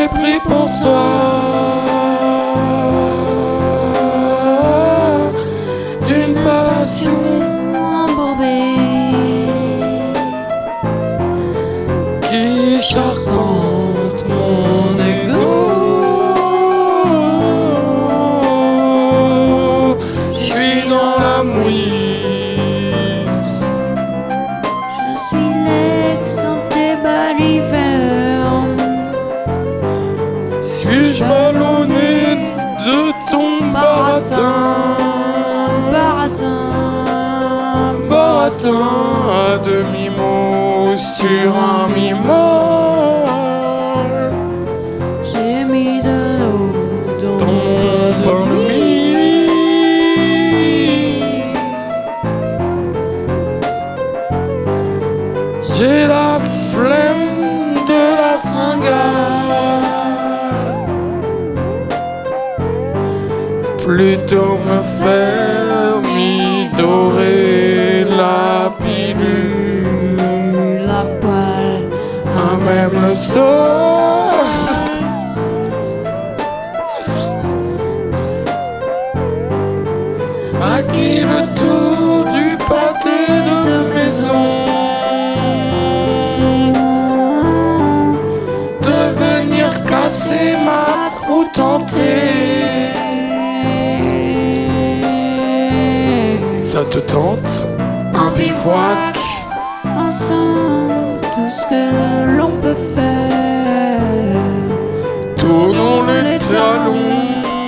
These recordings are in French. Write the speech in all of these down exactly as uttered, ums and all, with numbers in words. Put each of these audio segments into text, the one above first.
mépris pour toi. D'une passion embourbée qui charpente mon ego. Je suis dans la mouise. Je suis l'ex dans tes balivernes. Suis-je ballonné de ton baratin? Baratin, Baratin à demi-mot sur un mi-molle. j'ai mis de l'eau dans Ton pain de mie. J'ai la flemme de la fringale. Plutôt me faire midorer la pilule. la poêle, À même le sol. À qui le tour du pâté de maison. De venir casser ma croûte hantée. Ça te tente? Un bivouac? ensemble, tout ce que l'on peut faire. Tournons les talons,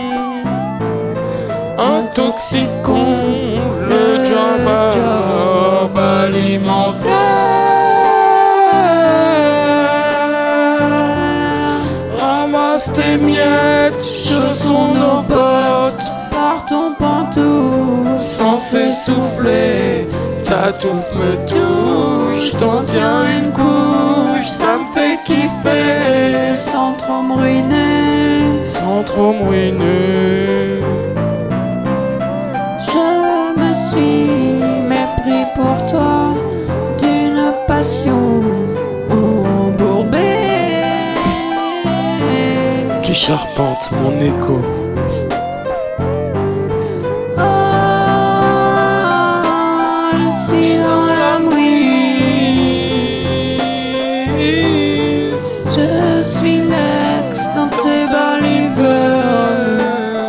intoxiquons le job, job alimentaire. Ramasse tes miettes, chaussons nos bottes, Par ton pantoufle, sans s'essouffler. Ta touffe me touche, t'en tiens une couche, ça me fait kiffer. sans trop me ruiner. Sans trop me ruiner. Je me suis mépris pour toi d'une passion embourbée Qui charpente mon écho. Oh, je suis dans la mouise. Je suis l'ex dans tes balivernes.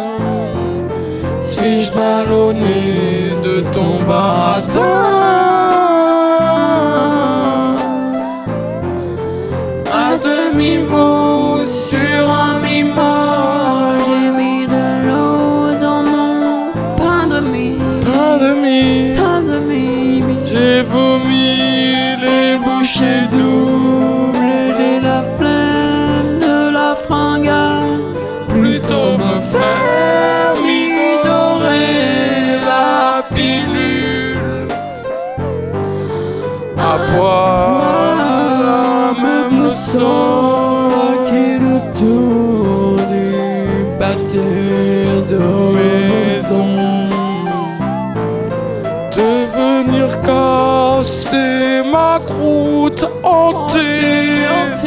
Suis-je ballonné de ton baratin? À demi-mot sur un mi-molle. J'ai mis de l'eau dans mon pain de mie. Pain de mie. Pain de mie. J'ai vomi les bouchées doubles. J'ai la flemme de la fringale. Plutôt me faire midorer la pilule. À boire même le sol qui le tour du pâté de maison. De venir casser ma croûte hantée.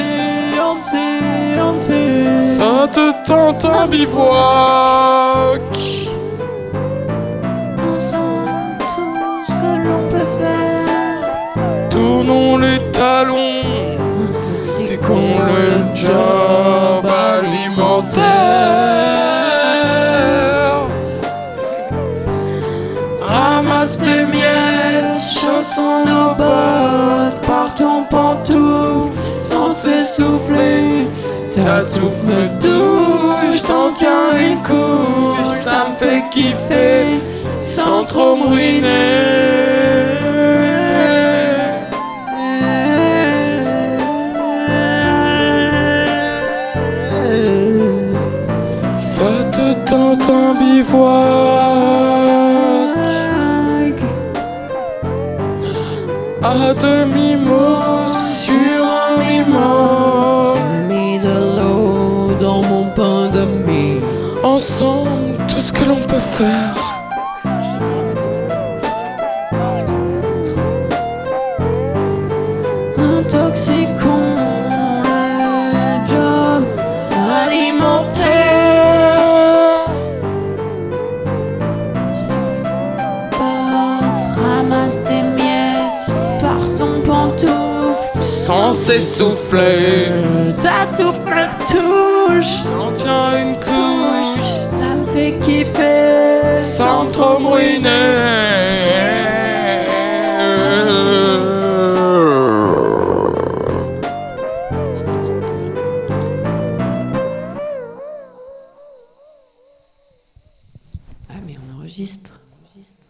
Ça te tente un bivouac? Ensemble, tout ce que l'on peut faire. Tournons les talons, intoxiquons le job alimentaire. Ramasse tes miettes, chaussons nos bottes, partons pantoufles sans s'essouffler. Ta touffe me touche, t'en tiens une couche, ça me fait kiffer sans trop me ruiner. Ça te tente un bivouac? À demi-mot sur un mi-mot. J'ai mis de l'eau dans mon pain de mie. Ensemble, tout ce que l'on peut faire. Intoxiquons le job Ramasse tes miettes par ton pantoufle sans s'essouffler. Ta touffe me touche, T'en tiens une couche ça me fait kiffer sans trop me ruiner.